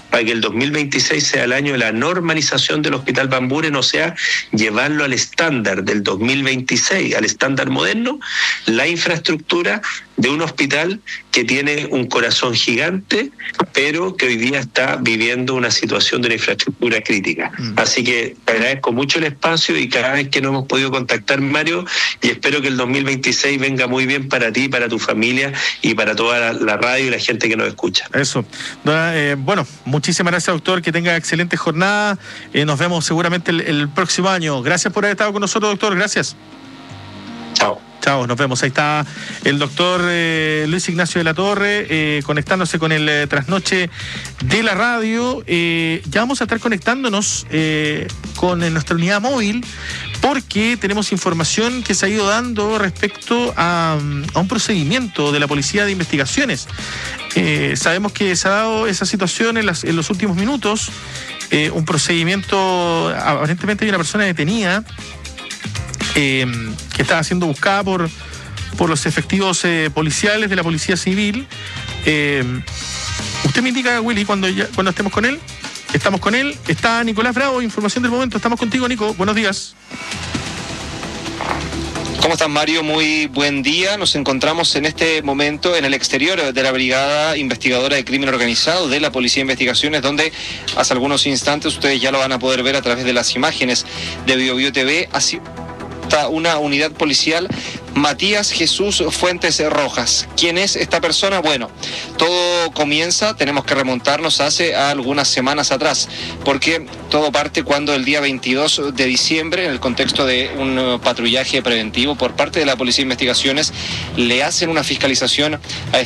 para que el 2026 sea el año de la normalización del Hospital Van Buren, o sea, llevarlo al estándar del 2026, al estándar moderno, la infraestructura de un hospital que tiene un corazón gigante, pero que hoy día está viviendo una situación de una infraestructura crítica. Así que te agradezco mucho el espacio y cada vez que no hemos podido contactar, Mario, y espero que el 2026 venga muy bien para ti, para tu familia y para toda la radio y la gente que nos escucha. Eso. Bueno, muchísimas gracias, doctor, que tenga excelente jornada. Nos vemos seguramente el próximo año. Gracias por haber estado con nosotros, doctor. Gracias. Chao. Chao, nos vemos. Ahí está el doctor Luis Ignacio de la Torre conectándose con el trasnoche de la radio. Ya vamos a estar conectándonos con nuestra unidad móvil porque tenemos información que se ha ido dando respecto a un procedimiento de la Policía de Investigaciones. Sabemos que se ha dado esa situación en los últimos minutos. Un procedimiento, aparentemente hay una persona detenida que estaba siendo buscada por los efectivos policiales de la Policía Civil. Usted me indica, Willy, cuando estemos con él. Estamos con él. Está Nicolás Bravo, información del momento. Estamos contigo, Nico. Buenos días. ¿Cómo estás, Mario? Muy buen día. Nos encontramos en este momento en el exterior de la Brigada Investigadora de Crimen Organizado de la Policía de Investigaciones, donde hace algunos instantes ustedes ya lo van a poder ver a través de las imágenes de BioBio TV. Así una unidad policial, Matías Jesús Fuentes Rojas. ¿Quién es esta persona? Bueno, todo comienza, tenemos que remontarnos hace algunas semanas atrás, porque todo parte cuando el día 22 de diciembre, en el contexto de un patrullaje preventivo por parte de la Policía de Investigaciones, le hacen una fiscalización a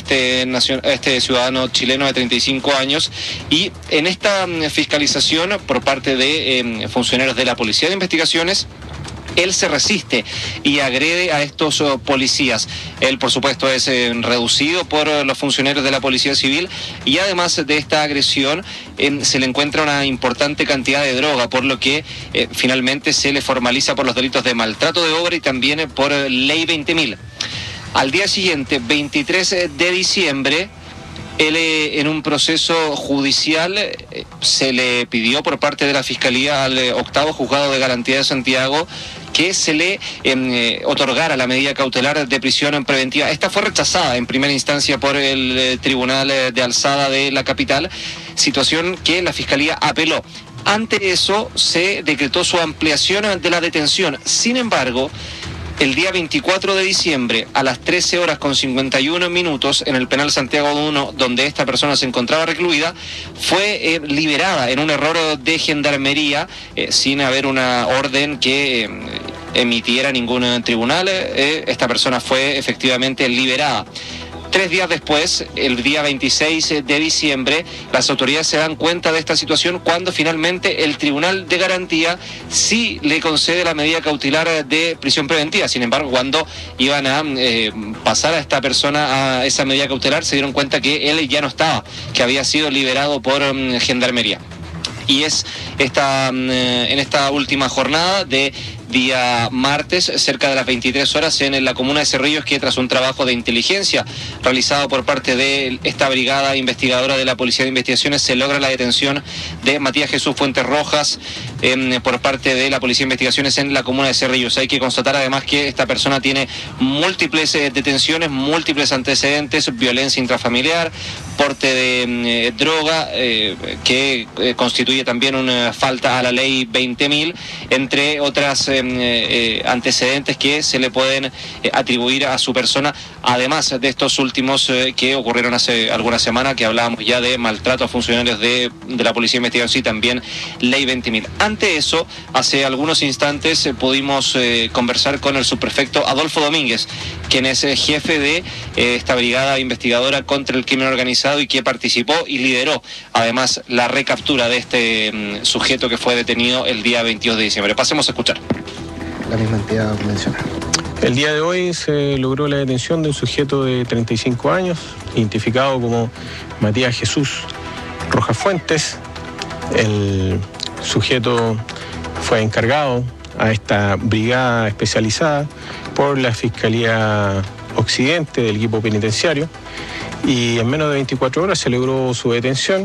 este ciudadano chileno de 35 años, y en esta fiscalización por parte de funcionarios de la Policía de Investigaciones, él se resiste y agrede a estos policías. Él, por supuesto, es reducido por los funcionarios de la Policía Civil, y además de esta agresión se le encuentra una importante cantidad de droga, por lo que finalmente se le formaliza por los delitos de maltrato de obra y también por ley 20.000. Al día siguiente, 23 de diciembre, él en un proceso judicial se le pidió por parte de la Fiscalía al octavo Juzgado de Garantía de Santiago que se le otorgara la medida cautelar de prisión preventiva. Esta fue rechazada en primera instancia por el Tribunal de Alzada de la capital, situación que la Fiscalía apeló. Ante eso se decretó su ampliación de la detención. Sin embargo, el día 24 de diciembre, a las 13 horas con 51 minutos, en el penal Santiago 1, donde esta persona se encontraba recluida, fue liberada en un error de gendarmería, sin haber una orden que emitiera ningún tribunal. Esta persona fue efectivamente liberada. 3 días después, el día 26 de diciembre, las autoridades se dan cuenta de esta situación cuando finalmente el Tribunal de Garantía sí le concede la medida cautelar de prisión preventiva. Sin embargo, cuando iban a pasar a esta persona a esa medida cautelar, se dieron cuenta que él ya no estaba, que había sido liberado por gendarmería. Y es en esta última jornada de día martes, cerca de las 23 horas, en la comuna de Cerrillos, que tras un trabajo de inteligencia realizado por parte de esta brigada investigadora de la Policía de Investigaciones, se logra la detención de Matías Jesús Fuentes Rojas por parte de la Policía de Investigaciones en la comuna de Cerrillos. Hay que constatar además que esta persona tiene múltiples detenciones, múltiples antecedentes, violencia intrafamiliar, porte de droga, que constituye también una falta a la ley 20.000, entre otras antecedentes que se le pueden atribuir a su persona, además de estos últimos que ocurrieron hace algunas semanas, que hablábamos ya de maltrato a funcionarios de la Policía de Investigación y también ley 20.000. Ante eso, hace algunos instantes pudimos conversar con el subprefecto Adolfo Domínguez, quien es jefe de esta brigada investigadora contra el crimen organizado y que participó y lideró además la recaptura de este sujeto que fue detenido el día 22 de diciembre. Pasemos a escuchar. La misma entidad mencionada. El día de hoy se logró la detención de un sujeto de 35 años, identificado como Matías Jesús Rojas Fuentes. El sujeto fue encargado a esta brigada especializada por la Fiscalía Occidente del equipo penitenciario, y en menos de 24 horas se logró su detención.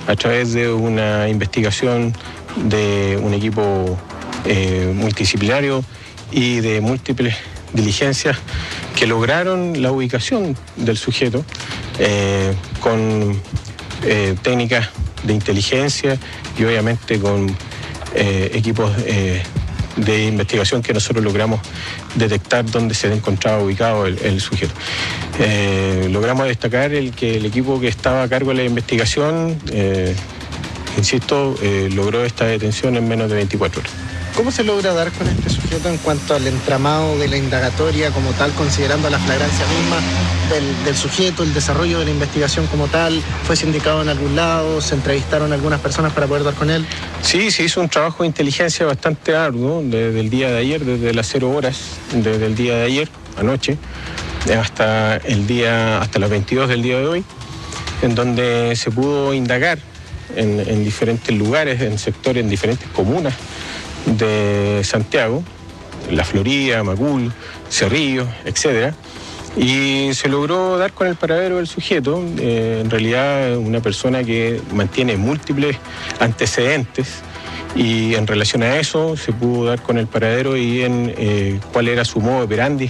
a través de una investigación de un equipo multidisciplinario y de múltiples diligencias que lograron la ubicación del sujeto con técnicas de inteligencia y obviamente con equipos de investigación que nosotros logramos detectar dónde se encontraba ubicado el sujeto. Logramos destacar que el equipo que estaba a cargo de la investigación, insisto, logró esta detención en menos de 24 horas. ¿Cómo se logra dar con este sujeto en cuanto al entramado de la indagatoria como tal, considerando la flagrancia misma del sujeto, el desarrollo de la investigación como tal? ¿Fue sindicado en algún lado? ¿Se entrevistaron algunas personas para poder dar con él? Sí, se hizo un trabajo de inteligencia bastante arduo desde el día de ayer, desde las 0 horas, desde el día de ayer, anoche, hasta las 22 del día de hoy, en donde se pudo indagar en diferentes lugares, en sectores, en diferentes comunas de Santiago, La Florida, Macul, Cerrillo, etcétera, y se logró dar con el paradero del sujeto. En realidad, una persona que mantiene múltiples antecedentes, y en relación a eso se pudo dar con el paradero y en cuál era su modo operandi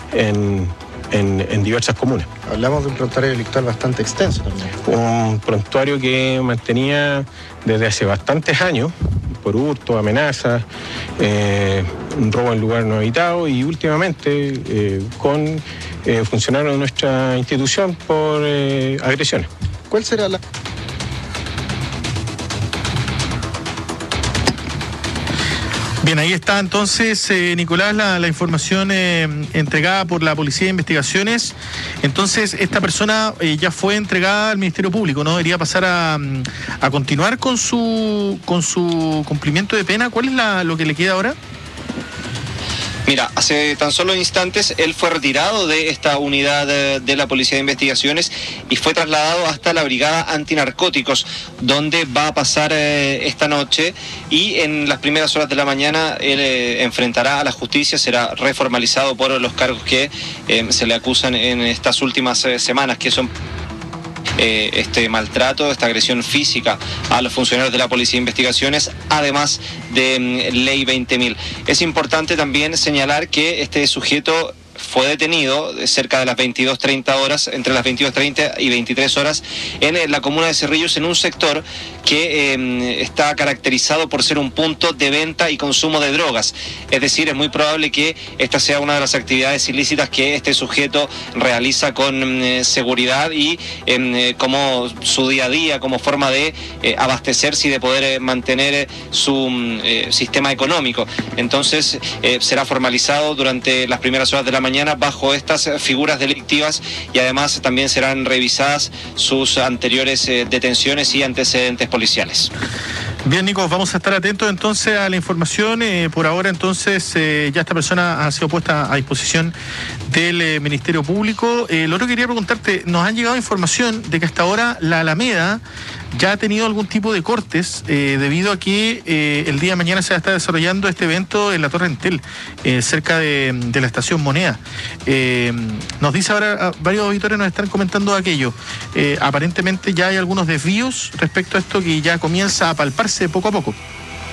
en diversas comunas. Hablamos de un prontuario delictual bastante extenso también. Un prontuario que mantenía desde hace bastantes años, por hurto, amenazas, un robo en lugar no habitado y últimamente con funcionarios de nuestra institución por agresiones. ¿Cuál será la...? Bien, ahí está entonces, Nicolás, la información entregada por la Policía de Investigaciones. Entonces, esta persona ya fue entregada al Ministerio Público, ¿no? Debería pasar a continuar con su cumplimiento de pena. ¿Cuál es lo que le queda ahora? Mira, hace tan solo instantes él fue retirado de esta unidad de la Policía de Investigaciones y fue trasladado hasta la Brigada Antinarcóticos, donde va a pasar esta noche, y en las primeras horas de la mañana él enfrentará a la justicia, será reformalizado por los cargos que se le acusan en estas últimas semanas, que son este maltrato, esta agresión física a los funcionarios de la Policía de Investigaciones, además de Ley 20.000. Es importante también señalar que este sujeto fue detenido cerca de las 22:30 horas, entre las 22:30 y 23 horas, en la comuna de Cerrillos, en un sector que está caracterizado por ser un punto de venta y consumo de drogas. Es decir, es muy probable que esta sea una de las actividades ilícitas que este sujeto realiza con seguridad y como su día a día, como forma de abastecerse y de poder mantener su sistema económico. Entonces será formalizado durante las primeras horas de la mañana bajo estas figuras delictivas, y además también serán revisadas sus anteriores detenciones y antecedentes policiales. Bien, Nico, vamos a estar atentos entonces a la información. Por ahora entonces ya esta persona ha sido puesta a disposición del Ministerio Público. Lo otro que quería preguntarte, nos han llegado información de que hasta ahora la Alameda ya ha tenido algún tipo de cortes debido a que el día de mañana se va a estar desarrollando este evento en la Torre Entel, cerca de la estación Moneda. Nos dice ahora, varios auditores nos están comentando aquello. Aparentemente ya hay algunos desvíos respecto a esto que ya comienza a palparse poco a poco.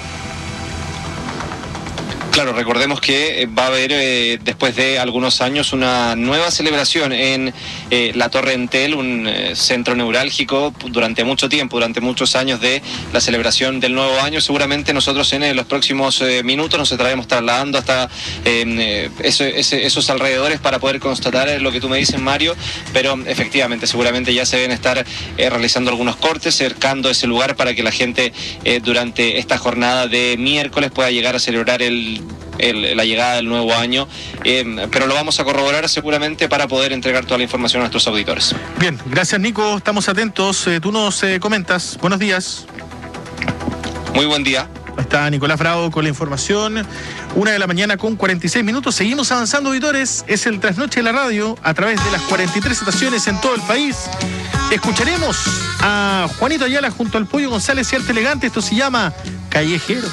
Claro, recordemos que va a haber después de algunos años una nueva celebración en la Torre Entel, un centro neurálgico durante mucho tiempo, durante muchos años de la celebración del nuevo año. Seguramente nosotros en los próximos minutos nos estaremos trasladando hasta esos alrededores para poder constatar lo que tú me dices, Mario, pero efectivamente seguramente ya se deben estar realizando algunos cortes, cercando ese lugar para que la gente durante esta jornada de miércoles pueda llegar a celebrar la llegada del nuevo año, pero lo vamos a corroborar seguramente para poder entregar toda la información a nuestros auditores. Bien, gracias, Nico, estamos atentos. Tú nos comentas. Buenos días. Muy buen día. Ahí está Nicolás Bravo con la información. 1:46 a.m. Seguimos avanzando, auditores. Es el Trasnoche de la Radio a través de las 43 estaciones en todo el país. Escucharemos a Juanito Ayala junto al Pollo González y Arte Elegante. Esto se llama Callejero.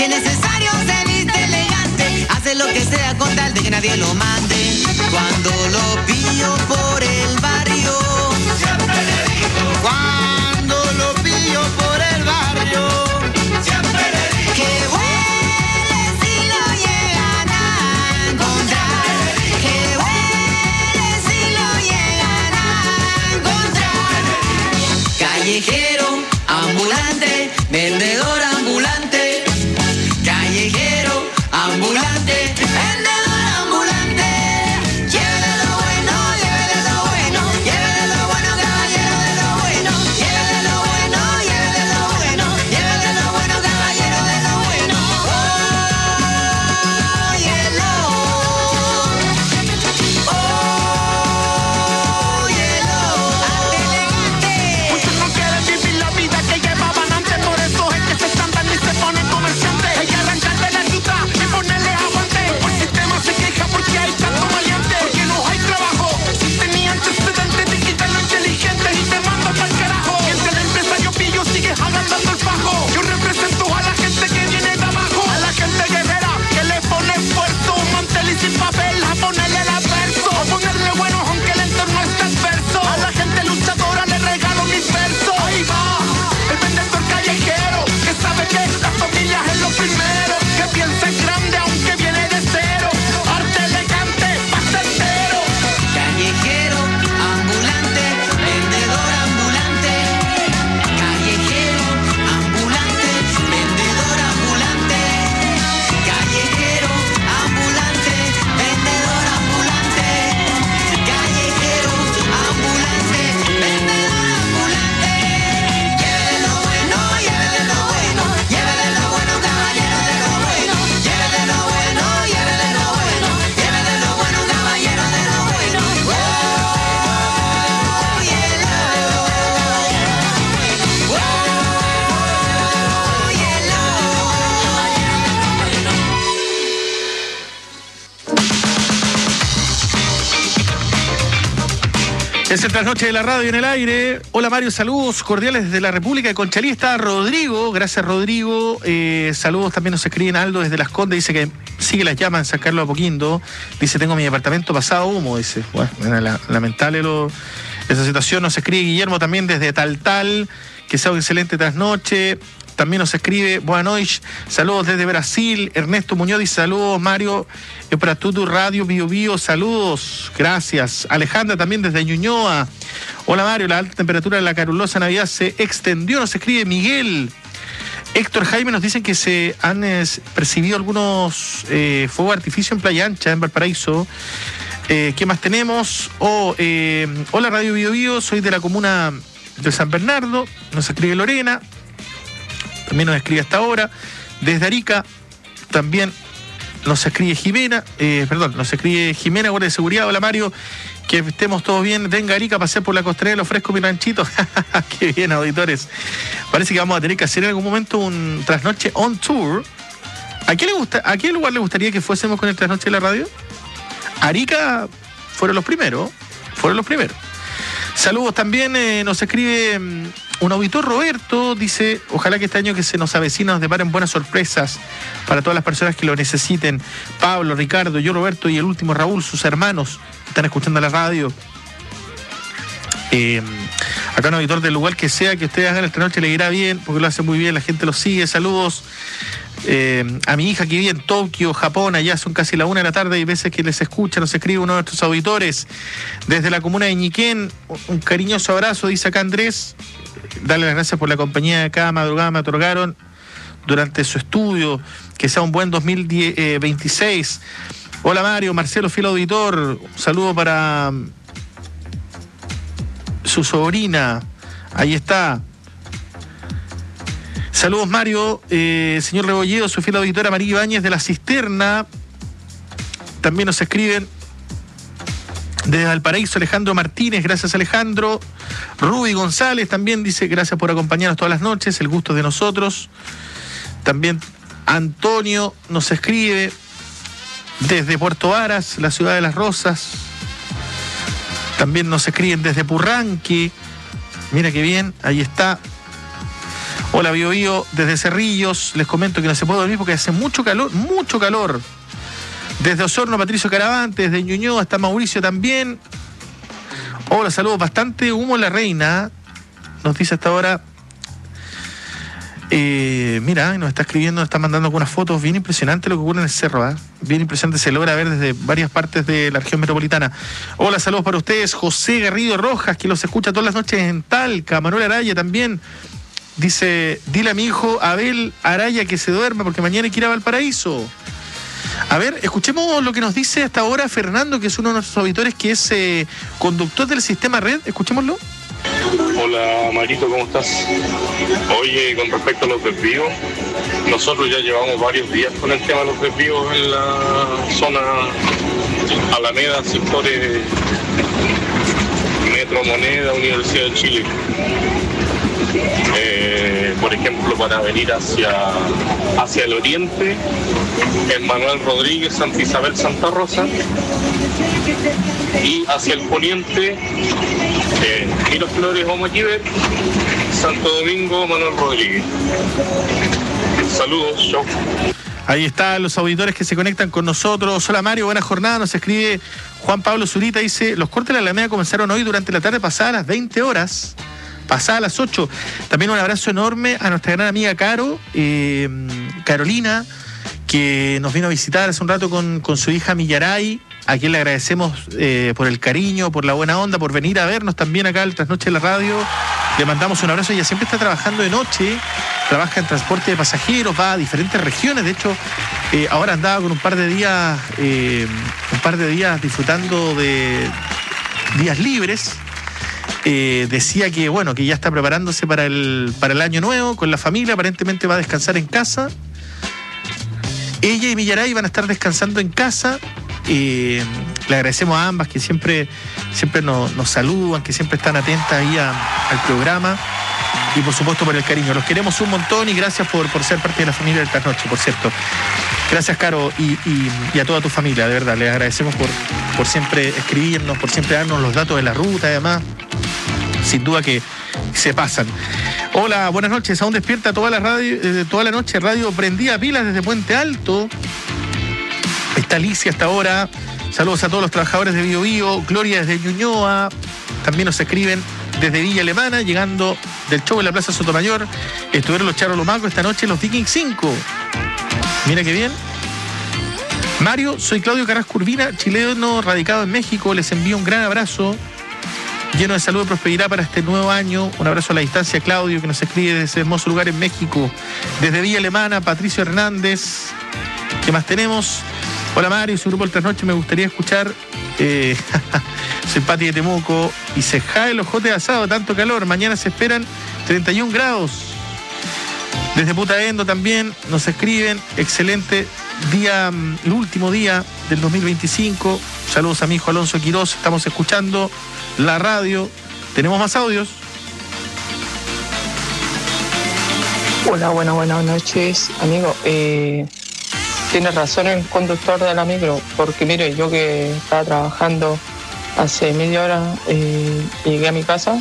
que necesario se viste elegante, hace lo que sea con tal de que nadie lo mande. Cuando lo pillo por el barrio, siempre le digo. Cuando lo pillo por el barrio, siempre le digo. Que huele si lo llegan a encontrar. Que huele si lo llegan a encontrar. Callejero, ambulante, vendedor ambulante. Callejero, ambulante, vendedor ambulante. Llévele lo bueno, llévele lo bueno, llévele lo bueno, caballero de lo bueno. Llévele lo bueno, llévele lo bueno, llévele lo bueno, caballero de lo bueno. Óyelo, óyelo, arte elegante. Muchos no quieren vivir la vida que llevaban antes, por eso es que se estampan y se ponen comerciantes. Hay que arrancar de la ruta y ponerle aguante. El sistema se queja porque hay tanto maleante, porque no hay trabajo. Si tenía antecedentes de quitarlo inteligente y te mando pa'l carajo. Mientras el empresario pillo sigue agrandando el fajo. Yo represento a la gente que viene de abajo, a la gente guerrera que le pone esfuerzo, un mantel y sin papel, a ponerle el adverso, a ponerle bueno aunque el entorno esté adverso. A la gente luchadora le regalo mis versos. Ahí va el vendedor callejero que sabe que la familia es lo primero, que piensa en grande aunque viene de cero. Arte elegante, pastelero. Callejero, ambulante, vendedor ambulante. Callejero, ambulante, vendedor ambulante. Callejero, ambulante, vendedor ambulante. Callejero, ambulante, vendedor ambulante. Llévele lo bueno, llévele lo bueno, llévele lo bueno, caballero de lo bueno. Llévele lo bueno, llévele lo bueno, llévele lo bueno, caballero de lo bueno. Es el trasnoche de la radio en el aire. Hola Mario, saludos cordiales desde la República de Conchalí. Está Rodrigo, gracias Rodrigo. Saludos también nos escriben Aldo desde Las Condes, dice que sigue las llamas en San Carlos de Apoquindo. Dice, tengo mi departamento pasado humo, dice. Bueno, lamentable esa situación. Nos escribe Guillermo también desde Taltal, que sea un excelente trasnoche. También nos escribe Boa Noite, saludos desde Brasil. Ernesto Muñoz dice, saludos Mario, para Tutu Radio Bio Bio, saludos, gracias. Alejandra también desde Ñuñoa. Hola Mario, la alta temperatura de la calurosa Navidad se extendió, nos escribe Miguel. Héctor Jaime nos dicen que se han percibido algunos fuegos de artificio en Playa Ancha, en Valparaíso. ¿Qué más tenemos? Hola Radio Bio Bio, soy de la comuna de San Bernardo, nos escribe Lorena. También nos escribe hasta ahora. Desde Arica también nos escribe Jimena, Guardia de Seguridad. Hola Mario, que estemos todos bien. Venga Arica, pasé por la costanera, le ofrezco mi ranchito. Qué bien, auditores. Parece que vamos a tener que hacer en algún momento un trasnoche on tour. ¿A qué lugar le gustaría que fuésemos con el trasnoche de la radio? Arica fueron los primeros. Saludos también, nos escribe un auditor Roberto, dice, ojalá que este año que se nos avecina nos deparen buenas sorpresas para todas las personas que lo necesiten. Pablo, Ricardo, yo, Roberto y el último Raúl, sus hermanos, están escuchando la radio. Acá un auditor del lugar que sea que ustedes hagan esta noche le irá bien, porque lo hace muy bien, la gente lo sigue. Saludos a mi hija que vive en Tokio, Japón, allá son casi la 1 de la tarde, y veces que les escucha, nos escribe uno de nuestros auditores desde la comuna de Ñiquén. Un cariñoso abrazo, dice acá Andrés. Darle las gracias por la compañía de cada madrugada me otorgaron durante su estudio, que sea un buen 2026. Hola Mario, Marcelo, fiel auditor, un saludo para su sobrina, ahí está. Saludos Mario, señor Rebolledo, su fiel auditora María Ibáñez de La Cisterna. También nos escriben desde Valparaíso Alejandro Martínez, gracias Alejandro. Ruby González también dice, gracias por acompañarnos todas las noches, el gusto es de nosotros. También Antonio nos escribe desde Puerto Varas, la ciudad de las Rosas. También nos escriben desde Purranque. Mira qué bien, ahí está. Hola, Bio Bio, desde Cerrillos. Les comento que no se puede dormir porque hace mucho calor, mucho calor. Desde Osorno, Patricio Caravante. Desde Ñuñoa hasta Mauricio también. Hola, saludos. Bastante humo en La Reina. Nos dice hasta ahora. Mira, nos está escribiendo, nos está mandando algunas fotos. Bien impresionante lo que ocurre en el cerro, ¿eh? Bien impresionante, se logra ver desde varias partes de la región metropolitana. Hola, saludos para ustedes. José Garrido Rojas, que los escucha todas las noches en Talca. Manuel Araya también. Dice, dile a mi hijo Abel Araya que se duerma porque mañana hay que ir a Valparaíso. A ver, escuchemos lo que nos dice hasta ahora Fernando, que es uno de nuestros auditores, que es conductor del sistema Red. Escuchémoslo. Hola Marito, ¿cómo estás? Oye, con respecto a los desvíos, nosotros ya llevamos varios días con el tema de los desvíos en la zona Alameda, sectores Metro Moneda, Universidad de Chile. Por ejemplo, para venir hacia el oriente, en Manuel Rodríguez, Santa Isabel, Santa Rosa, y hacia el poniente, Miraflores, Omaquiver, Santo Domingo, Manuel Rodríguez. Saludos, chau. Ahí están los auditores que se conectan con nosotros. Hola Mario, buena jornada. Nos escribe Juan Pablo Zurita, dice, los cortes de la Alameda comenzaron hoy durante la tarde pasada a las 20 horas. Pasada a las 8. También un abrazo enorme a nuestra gran amiga Caro, Carolina, que nos vino a visitar hace un rato con su hija Millaray, a quien le agradecemos por el cariño, por la buena onda, por venir a vernos también acá al Trasnoche de la Radio. Le mandamos un abrazo. Ella siempre está trabajando de noche, trabaja en transporte de pasajeros, va a diferentes regiones. De hecho, ahora andaba con un par de días disfrutando de días libres. Decía que bueno, que ya está preparándose para el año nuevo con la familia, aparentemente va a descansar en casa. Ella y Millaray van a estar descansando en casa. Le agradecemos a ambas que siempre nos saludan, que siempre están atentas ahí al programa, y por supuesto por el cariño. Los queremos un montón y gracias por ser parte de la familia del Trasnoche, por cierto. Gracias, Caro, y a toda tu familia, de verdad. Les agradecemos por siempre escribirnos, por siempre darnos los datos de la ruta, además. Sin duda que se pasan. Hola, buenas noches. Aún despierta toda la noche, radio prendida pilas desde Puente Alto. Está Alicia hasta ahora. Saludos a todos los trabajadores de Bio Bio. Gloria desde Ñuñoa. También nos escriben desde Villa Alemana, llegando del show en la Plaza Sotomayor. Estuvieron los Charros Lomacos esta noche en los Vikings 5. Mira qué bien. Mario, soy Claudio Carrasco Urbina, chileno radicado en México. Les envío un gran abrazo lleno de salud y prosperidad para este nuevo año. Un abrazo a la distancia, Claudio, que nos escribe desde ese hermoso lugar en México. Desde Villa Alemana, Patricio Hernández. ¿Qué más tenemos? Hola Mario, su grupo El Trasnoche, me gustaría escuchar. Soy Pati de Temuco. Y se jae los jotes asados, tanto calor. Mañana se esperan 31 grados. Desde Putaendo también nos escriben. Excelente día, el último día del 2025. Saludos a mi hijo Alonso Quiroz. Estamos escuchando la radio. ¿Tenemos más audios? Hola, buenas noches, amigo. Tiene razón el conductor de la micro, porque mire, yo que estaba trabajando hace media hora, llegué a mi casa,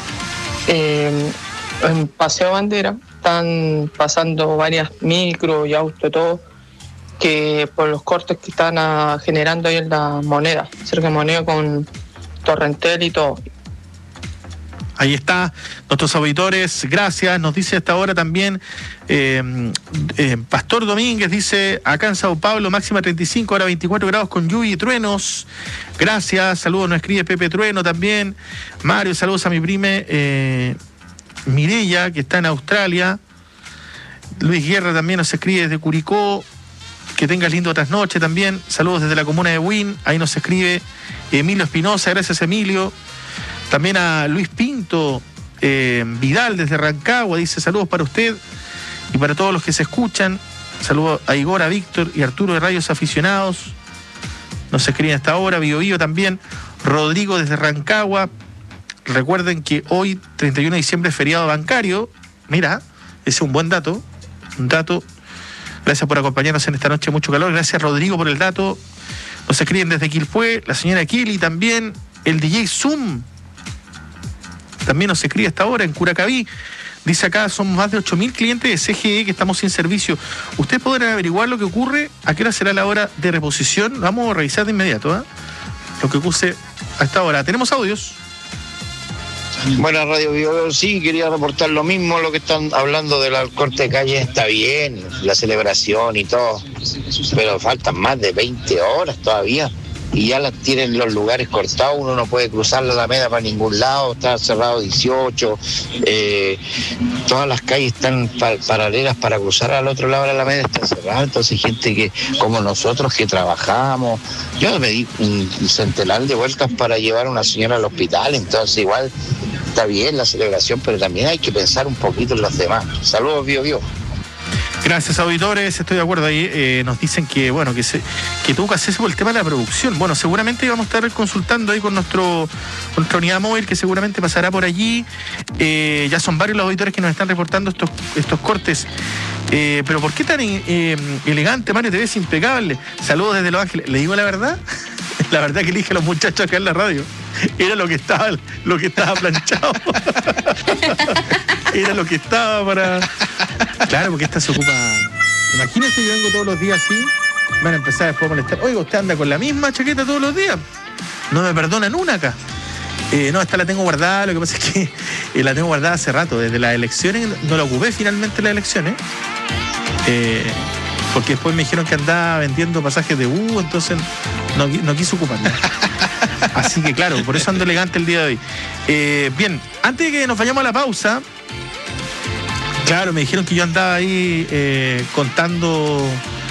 en Paseo Bandera, están pasando varias micros y autos, todo, que por los cortes que están generando ahí en la Moneda, cerca de Moneda con Torrentel y todo. Ahí está, nuestros auditores, gracias. Nos dice hasta ahora también Pastor Domínguez, dice, acá en Sao Paulo, máxima 35, ahora 24 grados con lluvia y truenos. Gracias, saludos, nos escribe Pepe Trueno también. Mario, saludos a mi prime Mireya, que está en Australia. Luis Guerra también nos escribe desde Curicó. Que tengas lindo trasnoche también. Saludos desde la comuna de Huin. Ahí nos escribe Emilio Espinosa, gracias Emilio. También a Luis Pinto Vidal desde Rancagua, dice saludos para usted y para todos los que se escuchan. Saludos a Igor, a Víctor y Arturo de Radios Aficionados. Nos escriben hasta ahora. Bio Bio también. Rodrigo desde Rancagua. Recuerden que hoy, 31 de diciembre, es feriado bancario. Mira, ese es un buen dato. Un dato. Gracias por acompañarnos en esta noche, mucho calor. Gracias, Rodrigo, por el dato. Nos escriben desde Quilpué, la señora Kelly también. El DJ Zoom también nos escribe hasta ahora en Curacaví. Dice acá, son más de 8.000 clientes de CGE que estamos sin servicio. ¿Ustedes podrán averiguar lo que ocurre? ¿A qué hora será la hora de reposición? Vamos a revisar de inmediato, ¿eh? Lo que ocurre a esta hora. ¿Tenemos audios? Buenas, Radio Bio. Sí, quería reportar lo mismo, lo que están hablando del corte de calle. Está bien, la celebración y todo, pero faltan más de 20 horas todavía y ya las tienen los lugares cortados. Uno no puede cruzar la Alameda para ningún lado, está cerrado 18, todas las calles están paralelas para cruzar al otro lado de la Alameda, está cerrada. Entonces gente que, como nosotros que trabajamos, yo me di un centenar de vueltas para llevar a una señora al hospital, entonces igual está bien la celebración, pero también hay que pensar un poquito en los demás. Saludos, Bio Bio. Gracias, auditores, estoy de acuerdo ahí. Nos dicen que, bueno, que tuvo que hacerse por el tema de la producción. Bueno, seguramente vamos a estar consultando ahí con nuestra unidad móvil, que seguramente pasará por allí. Ya son varios los auditores que nos están reportando estos cortes. Pero ¿por qué tan elegante, Mario? Te ves impecable. Saludos desde Los Ángeles. ¿Le digo la verdad? La verdad que elige a los muchachos acá en la radio. Era lo que estaba planchado. Era lo que estaba para... Claro, porque esta se ocupa... Imagínense, yo vengo todos los días así, me van a empezar después a molestar. Oiga, usted anda con la misma chaqueta todos los días. No me perdonan una acá. No, esta la tengo guardada, lo que pasa es que la tengo guardada hace rato, desde las elecciones, no la ocupé finalmente en las elecciones. Porque después me dijeron que andaba vendiendo pasajes de entonces no quise ocuparla. Así que claro, por eso ando elegante el día de hoy. Bien, antes de que nos vayamos a la pausa, claro, me dijeron que yo andaba ahí contando